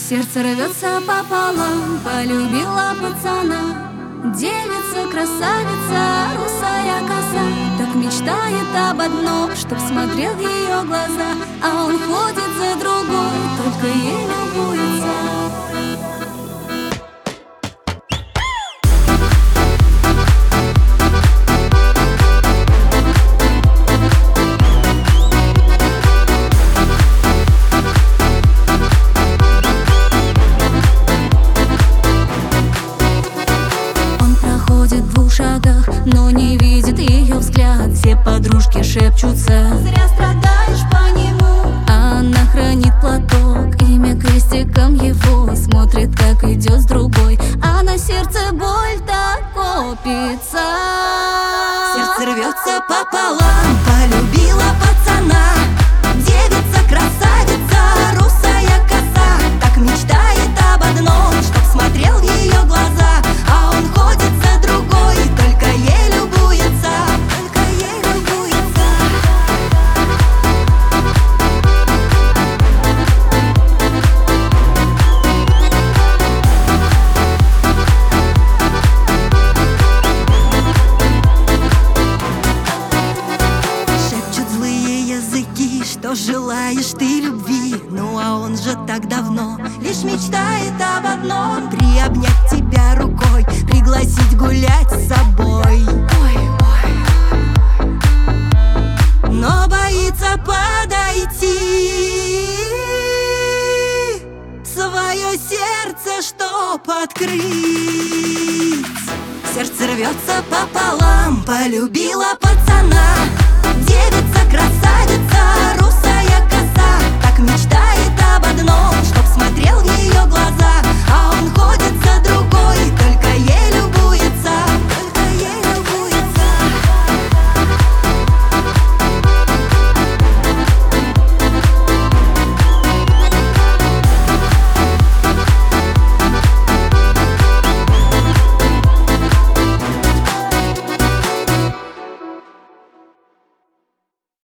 Сердце рвется пополам, полюбила пацана. Девица, красавица, русая коса, так мечтает об одном, чтоб смотрел в ее глаза. А он ходит за другой, только ей любуется. В двух шагах, но не видит ее взгляд. Все подружки шепчутся: зря страдаешь по нему. Она хранит платок, имя крестиком его. Смотрит, как идет с другой, а на сердце боль так копится. Сердце рвется пополам, полюбила пацана. Девица, красавица, русая коса, так мечтает об одном, чтоб смотрел в ее глаза. А он ходит за другой, только ей любуется, только ей любуется. Шепчут злые языки, что желаешь ты любви. Ну а он же так давно лишь мечтает об одном: приобнять тебя рукой, пригласить гулять с собой. Но боится подойти, свое сердце чтоб открыть. Сердце рвется пополам, полюбила пацана. Девица, красавица, русая коса, так мечтает об одном, что